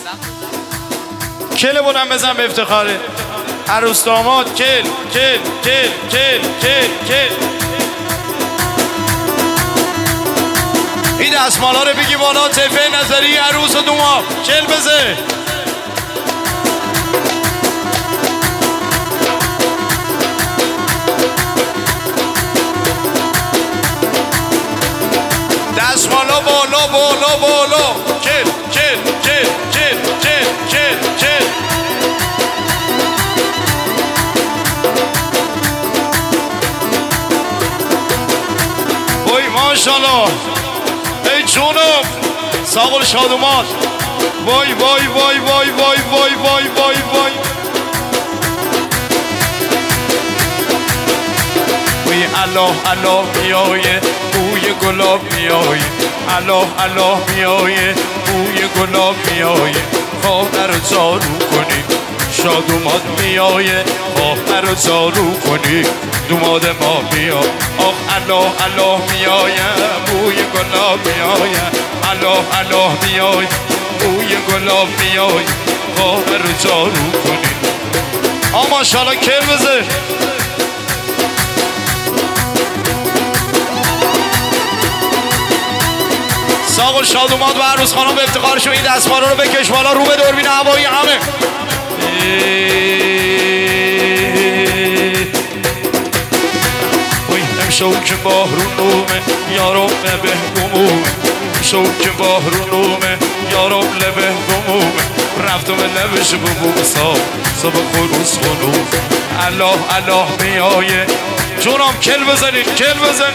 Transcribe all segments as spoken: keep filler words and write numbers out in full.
کل بودم بزن به افتخاره عروس داماد. کل کل کل کل کل کل این دستمالا رو بگی بالا. طیفه نظری عروس و دوماب کل بزه. دستمالا بالا بالا بالا. کل کل کل کل کل کل کل وای ماشالله. ای جونم ساقل شادومات. وای وای وای وای وای وای وای وای وای وی الله الله میایه بوی گلاب میایه. الله الله میایه بوی گلاب میایه. خواهر رو جارو کنی شادومات میایه. خواهر رو جارو کنی دوماد ما میاد. آخ الله الله میایه بوی گلاب میایه. الله الله میایه بوی گلاب میایه. خواهر رو جارو کنی. آ ماشاءالله کل بزه. ساقل شادومات و عروس خانم به افتخارشون این دستمالا رو بکش بالا رو به دوربین هوایی همه. شوک بحرونومه یارم لبه گمومه. شوک بحرونومه یارم لبه گمومه. رفتم لبش ببوم ساب ساب خروس خنوم. الله الله میایه جونم کل بزنین کل بزن.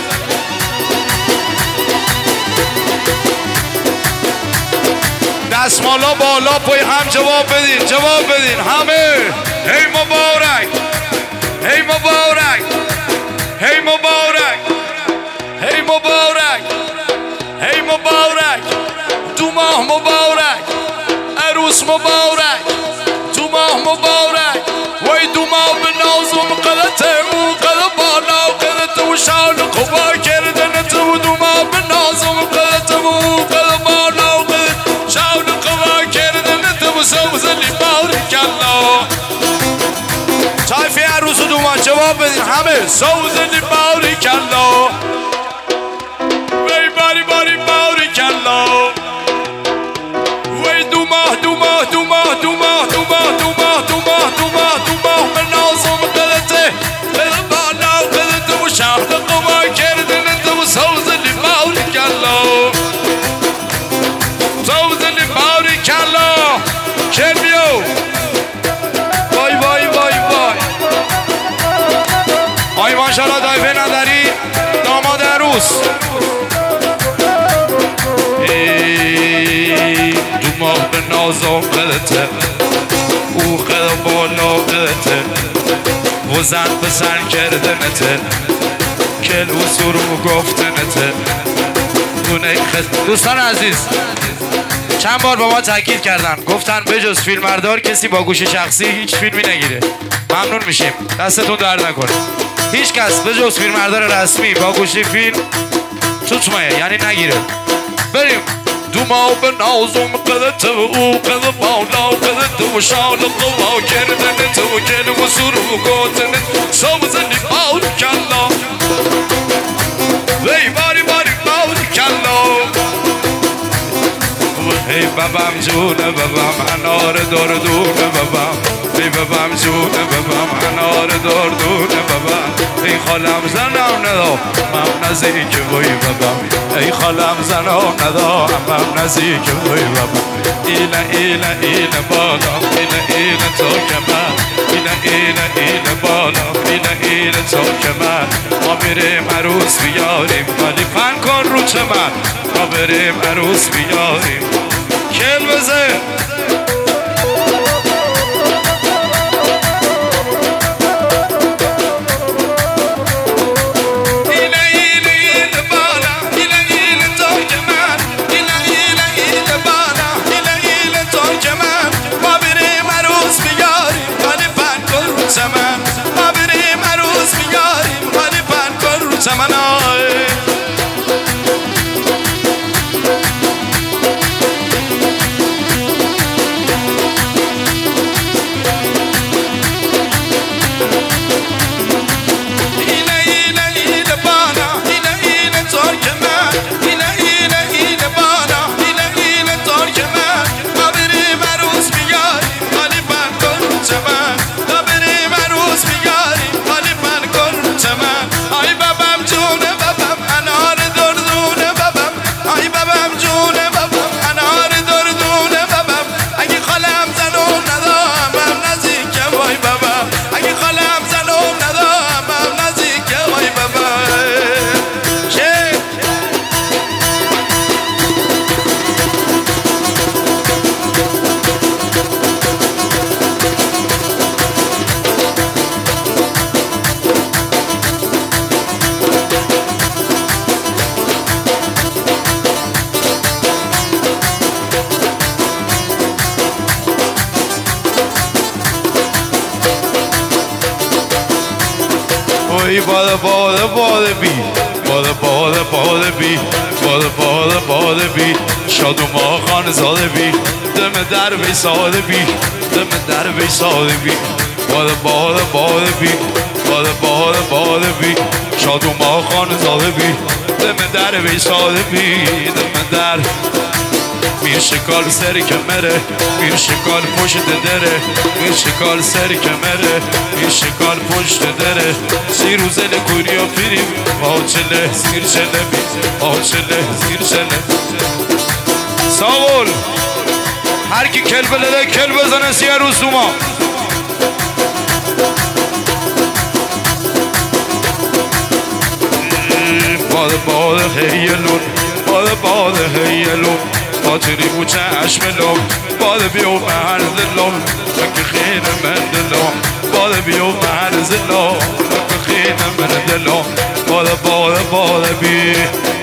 دستمالا بالا پای هم جواب بدین جواب بدین همه. هی مبارک هی مبارک هی مبارک هی مبارک هی مبارک. دو ماه مبارک عروس مبارک. دو ماه مبارک وای دو ماه به نازم قلته و قل بالا قلته و شال قوا کردن تو. دو ماه به نازم قلته و قل بالا قلت شال قوا کردن تو. سوزلی بارک الله. طایفه عروس و دومان جواب بدین همه. سوزلی بارک الله. وی باری باری بارک الله. وی دو ماه دو ماه دو ماه دو ماه دو ماه دو ماه دو ماه دو ماه دو ماه به نازم قلته قل بالا قلته و شهد قوا کردن تو. سوزلی بارک الله. سوزلی بارک الله. کل بیو. وای وای وای وای آی ماشاءالله دایفه نداری داماد عروس. ای دو ماه به نازم قلته او قل بالا قلته و زن به زن کردنته. کل و سرو گفتنته. دوستان عزیز چند بار با ما تاکید کردن گفتن بجز فیلمبردار کسی با گوش شخصی هیچ فیلمی نگیره. ممنون میشیم دستتون درد نکنه. هیچ کس بجز فیلمبردار رسمی با گوشی فیلم توتمایه یعنی نگیره. بریم. دو ماه به نازم قلته و او قل بالا قلته و شال قوا کردن تو. گل و سرو گفتن سوزلی بارک الله. وی باری باری بارک الله. ای بابام جونه بابام انار دردونه بابام. ای بابام جونه بابام انار دردونه بابام. ای خالم زنم ندا من نزدیک وی بابام. ای خالم زنم ندا من نزدیک وی بابام. ایله ایله ایله بالا ایله ایله تو که من. ایله ایله ایله بالا ایله ایله تو که من. ما بریم عروس بیاریم ولی پن کن رو چمن. ما بریم عروس بیاریم کل بزه. ایله ایله ایله بالا ایله ایله تو که من. ایله ایله ایله بالا ایله ایله تو که من. ما بریم عروس بیاریم ولی پن کن رو چمن. ما بریم عروس بیاریم ولی پن کن رو چمن. وای باده باده باده بی باده باده باده بی باده باده باده بی شاد و ما خان زاده بی دم در بی ساده بی دم در بی ساده بی باده باده باده بی باده باده باده بی شاد و ما خان زاده بی دم در بی ساده بی دم در میر شکال سر کمره میر شکال پشت دره میر شکال سر کمره میر شکال پشت دره سی روزه لکوری و پیریم آچله زیر چله آچله زیر چله ساول هر کی کل بلده کل بزنه سی روز دوما باده باده هیلون باده باده هیلون خاطری بود چشم لام باده بیو مرز لام که خیلی من دلام باده بیو مرز لام که خیلی من دلام باده باده باده بی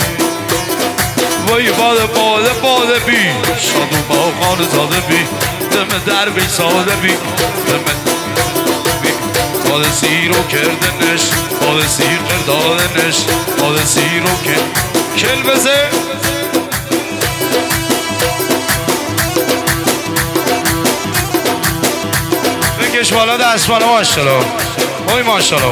وای باده باده باده بی شاد و باغان زاده بی دم در بی ساده بی دم بی باده سیر و کردنش باده سیر کردانش باده سیر و کل بزه بکش بالا دست بالا ماشالله وای ماشالله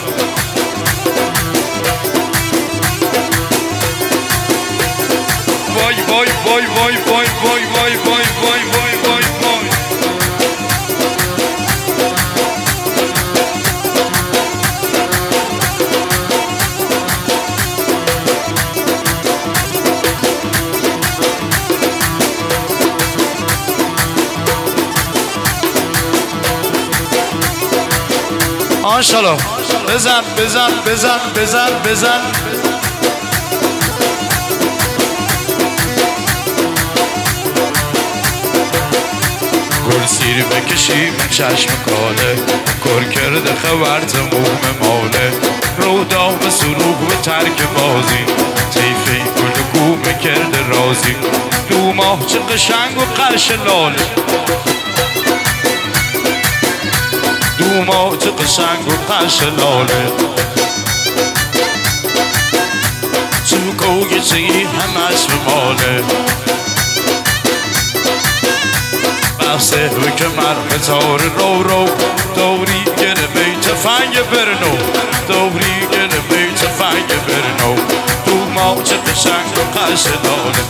وای وای وای وای وای وای وای وای وای وای وای وای ماشالله بزن بزن بزن بزن بزن گل سیر بکشیم چشم کاله کر کرده خبر زموم ماله رو دام سروح به ترک بازی تیفه گل گوم کرده رازی دو ماه چه قشنگ و قرش لاله دو ماه چه قشنگ و قرش لاله تو کوگی چی همش به ماله بحثه و که مرمه تار رو رو دوری گره بیت فنگ برنو دوری گره بیت فنگ برنو دو ماه چه قشنگ و قرش لاله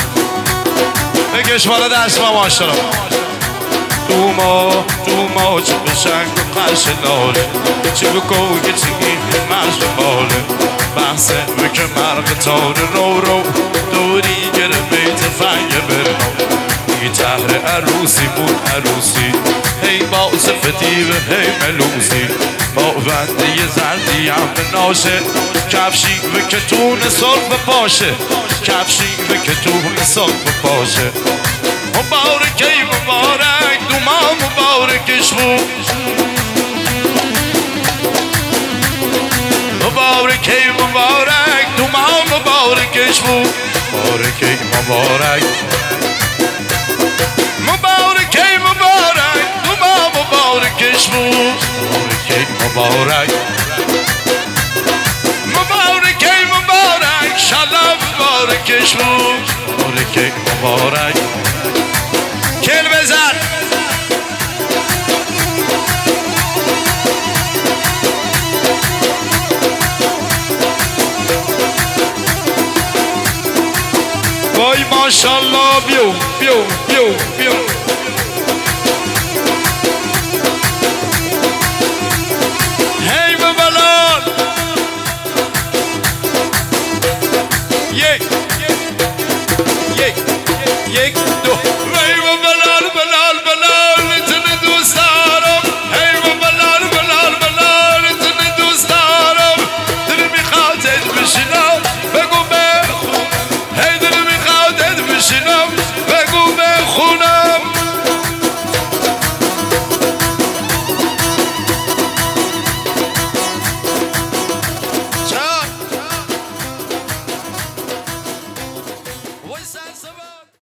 بگش بالا دست ما ماشالله دو ماه دو ماه چه قشنگ و قرش لاله چه بکو که چگی همش به ماله بحثه و که مرمه تار رو رو دوری گره بیت فنگ برنو تهر عروسی بود عروسی هی با صفتی و هی ملوسی با بنده ی زردی هم به ناشه کفشی و کتون سرخ پاشه کفشی و کتون سرخ پاشه مبارکی مبارک دو ماه مبارکش بود مبارکی مبارک دو ماه مبارکش بود مبارکی مبارک مبارکی مبارک دو ماه مبارکش بود مبارکی مبارک مبارکی مبارک شلا مبارکش بود مبارکی مبارک کل بزن وای ماشالله بیو بیو بیو بیو هی ببلال یک یک یک دو